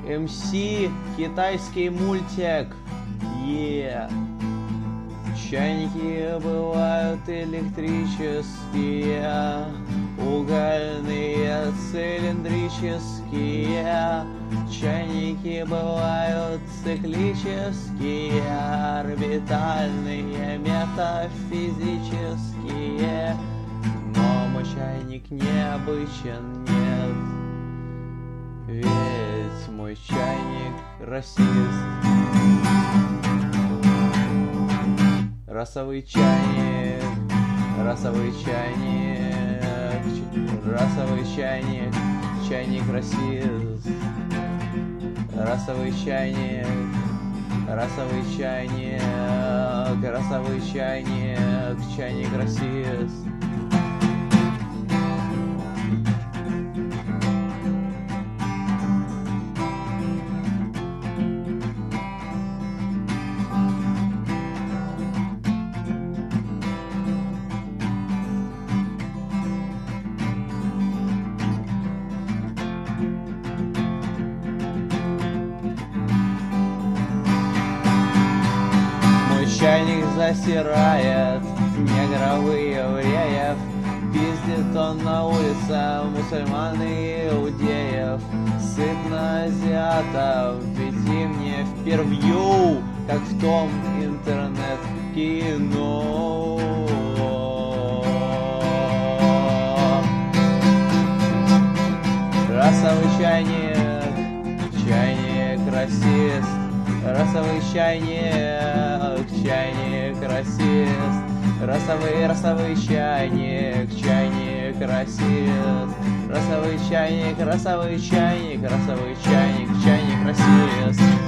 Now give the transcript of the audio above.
МС, китайский мультик. Чайники бывают электрические, угольные цилиндрические. Чайники бывают циклические, орбитальные, метафизические. Но мой чайник необычен, нет, ведь мой чайник расист. Расовый чайник, расовый чайник, расовый чайник, чайник расист. Расовый чайник, расовый чайник, расовый чайник, чайник расист. Чайник засирает негров и евреев, пиздит он на улице мусульман и иудеев. Сытно азиатов, веди мне впервью, как в том интернет-кино. Расовый чайник, чайник расист. Расовый чайник, чайник расист. Расовый чайник, чайник расист. Расовый чайник, расовый чайник, расовый чайник, чайник расист.